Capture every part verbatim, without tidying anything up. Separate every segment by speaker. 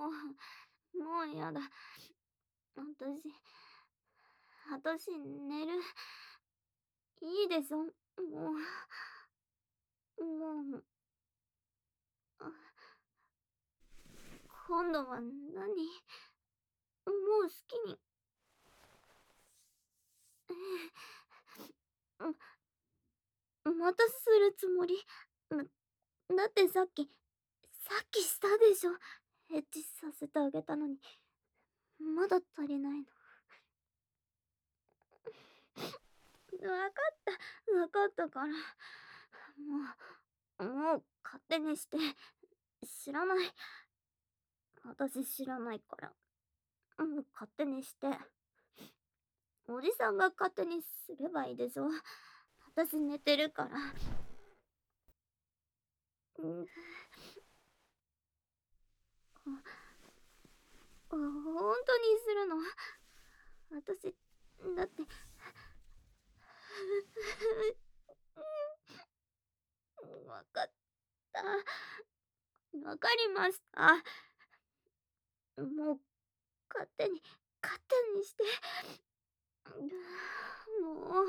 Speaker 1: う、もうやだ。私、私寝る。いいでしょ、もう。もう。あ、今度は何？もう好きに。ええ。ん、またするつもり？なだってさっきさっきしたでしょ。エッチさせてあげたのに、まだ足りないの。わかったわかったから。もうもう勝手にして。知らない。私知らないから。もう勝手にして。おじさんが勝手にすればいいでしょ。私寝てるから。うん。あ、あ、ほんとにするの？私、だって。わかった。わかりました。もう、勝手に勝手にして。もう。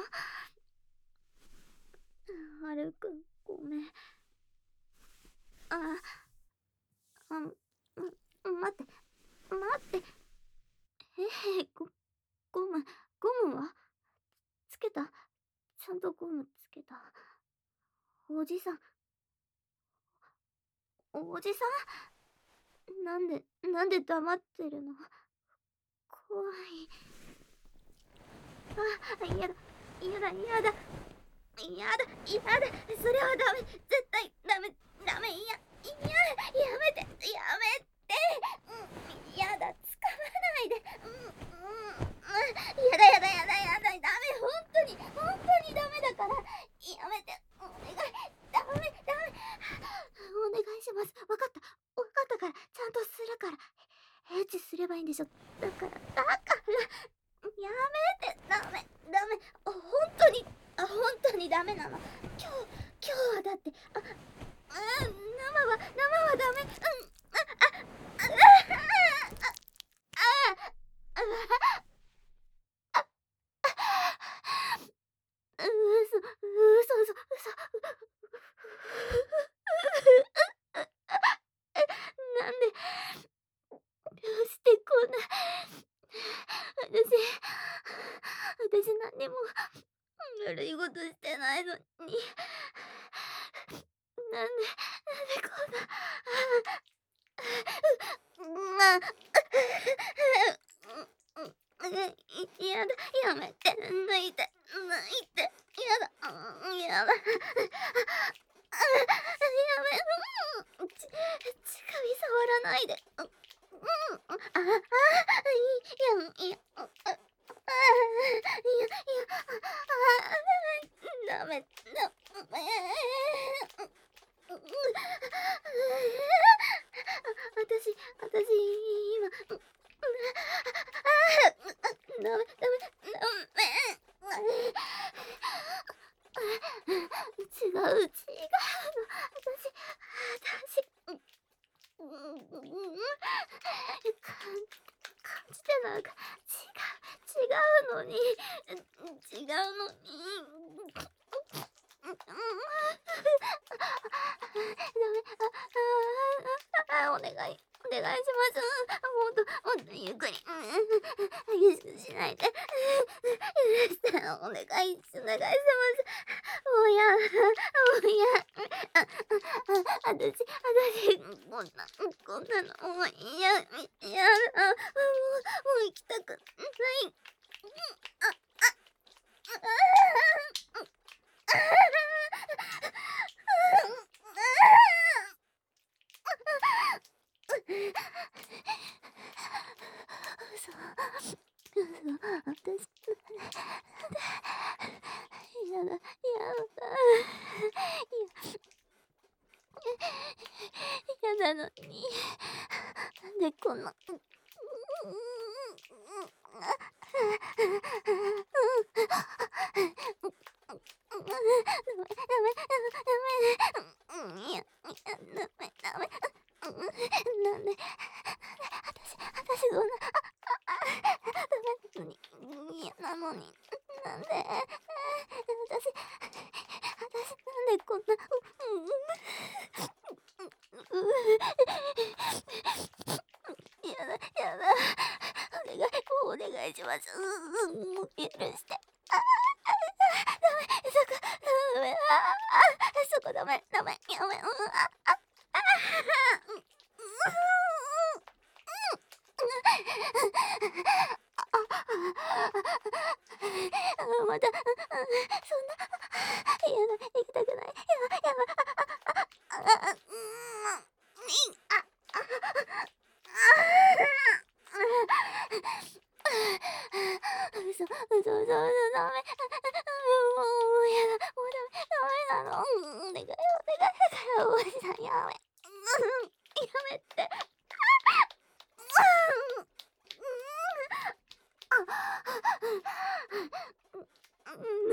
Speaker 1: ハルくん、ごめん。ああ、ん、ん、待って、待って。ええ、ゴゴムゴムは？つけた？ちゃんとゴムつけた。おじさん。おじさん？なんでなんで黙ってるの？怖い。あ、やだ、やだやだ。やだやだ、それはダメ、絶対ダメダメ、いやいや、やめてやめて、うん、やだ、つかまないで、うんうん、やだやだやだやだ、ダメ、ほんとにほんとにダメだから、やめて、お願い、ダメダメ、お願いします。わかったわかったから、ちゃんとするから。エッチすればいいんでしょ。だからだからやめて、ダメダメ、ほんとにあ、ほんとにダメなの。今日今日はだって、あ、うん、生は生はダメ。うん、あ、あ、あ、ああ、ああ、あ、うそ、うそ嘘嘘。なんでどうしてこんな。私私何にも悪いことしてないのに。なんでなんでこんな。ああ。やだ、やめて、抜いて抜いて、やだ、やだ。やめ、ち乳首触らないで。うん、ああ、いやいや、あ、あ、いやいや、あ、ダメダメ。私私今、ダメダメダメ。違う違うの。私私、うん、うん、か感じてなんか違う違うのに違うのに。ダメ、あ、あ、お願いお願いします。もっともっとゆっくり。激しくしないで。許して、お願いお願いします。もうやもうや、あ、あ、あ、私私こんなこんなのもういやいやだ。もうもう行きたくない。あ、あ、ああ。嘘嘘、私やだやだ。やなのに、なんでこんな。ダメダメダメ。いや、ダメダメ。なんでやだやだ。お願い、もうお願いします。うんうん、もう許して。ああ、ダメ、そこ、ダメ、ああ、そこダメ、ダメ、やめ、うん、あ、あ、ああ、うん、うん、うん、また、うん、そんな、やだ、行きたくない。やだ、やだ、あ、あ、あ、うん、あ、嘘、嘘、嘘、嘘、ダメ。もう、もうやだ、もうダメ、ダメなの。うん、お願い、お願いだから、おじさんやめ。うん、やめて。うん、うん、あ、うん、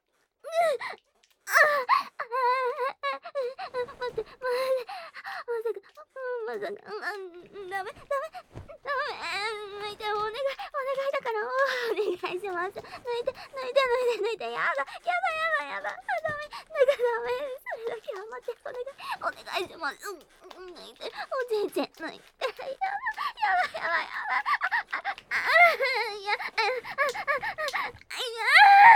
Speaker 1: 待って、待って、まさか、まさか、うん、ダメ、ダメ、ダメ、抜いて、お願い、お願いだから、お願いします。抜いて、抜いて、抜いて、抜いて、やだ、やだ、やだ、やだ、ダメ、なんかダメ、それだけは待って、お願い、お願いします。うん、うん、抜いて、おじいちゃん、抜いて、やだ、やだ、やだ、やだ、あ、あ、あ、いや、あ、あ、あ、あ、いや、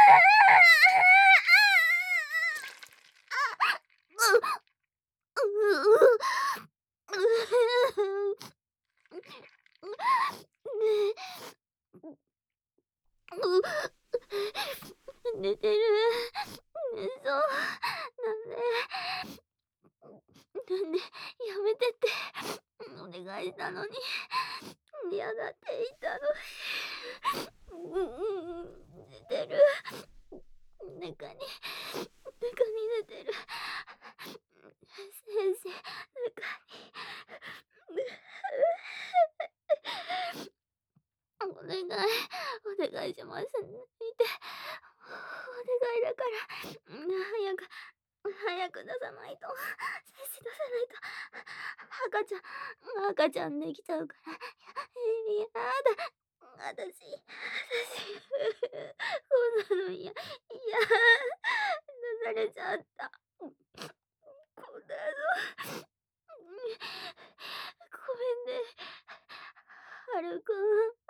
Speaker 1: 寝てる。そう。なんで、なんで、やめてって、お願いしたのに、嫌だって言ったのに。うんうんうん、寝てる。中に、中に寝てる。先生、中に。お願い、お願いします。抜いて。お願いだから、うん、早く、早く出さないと。先生出さないと。赤ちゃん、赤ちゃんできちゃうから。や、やだ。私、私、こんなの嫌、嫌、出されちゃった。こんなの、ごめんね、はるくん。